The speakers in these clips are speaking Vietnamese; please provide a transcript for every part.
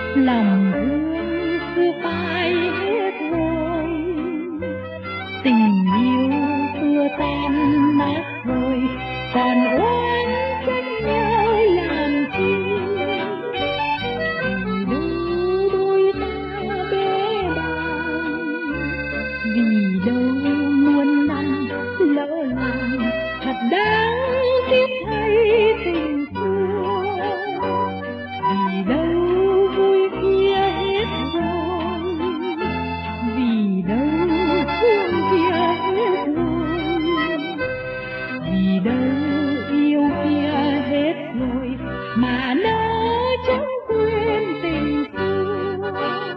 lòng thương xưa phai hết rồi, tình yêu xưa tan nát rồi, còn oán trách nhau làm chi? Vì đâu đôi ta bế bàng, vì đâu muôn năm lỡ làng, thật đáng tiếc thay tình xưa. Vì đâu vui kia hết rồi, vì đâu thương kia hết rồi, vì đâu yêu kia hết rồi, mà nó chẳng quên tình xưa.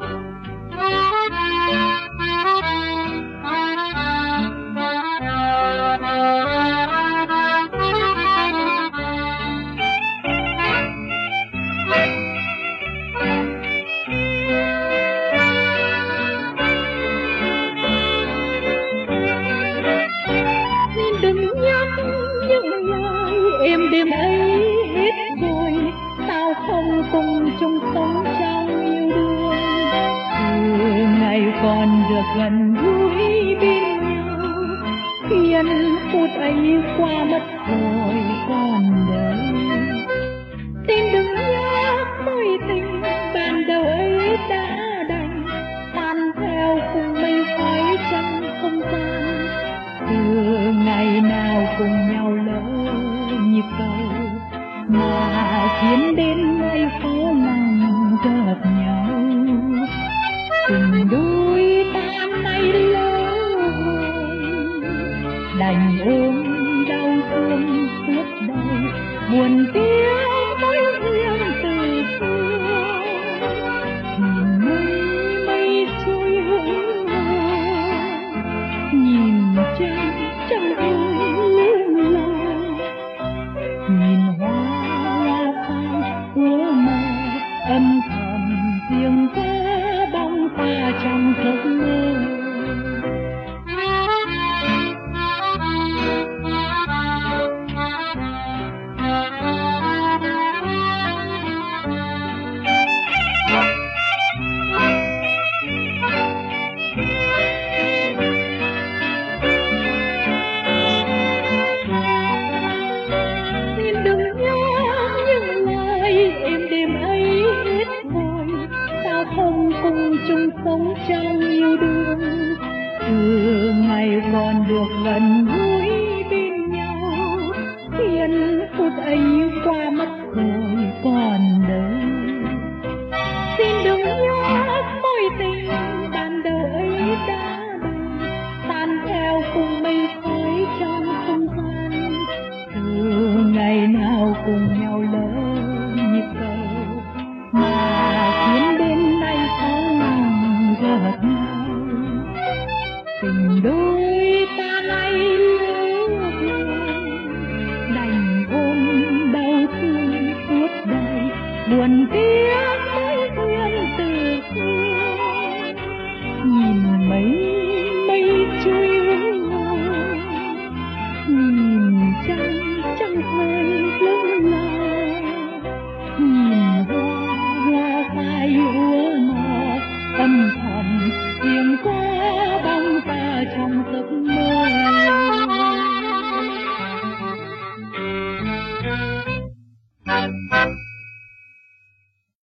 Đừng nhắc những lời êm đêm ấy hết rồi, sao không cùng chung sống trong yêu đương? Từ ngày còn được gần gũi bên nhau, khiến phút ấy qua mất rồi còn đâu. Xin đừng nhắc mối tình ban đầu ấy đã đành tan theo cùng mây khói trong không gian. Từ ngày nào cùng nhau lỡ nhịp cầu, mà khiến đến nay khó lòng gặp nhau. Tình đôi ta nay lỡ rồi, đành ôm đau thương suốt đời, buồn tiếc mối duyên từ xưa. Nhìn mây mây trôi hững hờ, nhìn trăng trăng ơi lo, nhìn hoa phai úa mơ, âm thầm riêng ta bóng ta trong giấc mơ. Không cùng chung sống trong yêu đương, từ ngày còn được gần gũi bên nhau, khiến phút ấy qua mất rồi còn đâu. Xin đừng nhắc mối tình ban đầu ấy đã đành tan theo cùng mây khói trong không gian. Từ ngày nào cùng nhau lỡ nhịp cầu, mà khiến đến nay khó lòng gặp nhau. Tình đôi ta nay lỡ rồi, đành ôm đau thương suốt đời, buồn tiếc mối duyên từ xưa. Nhìn mấy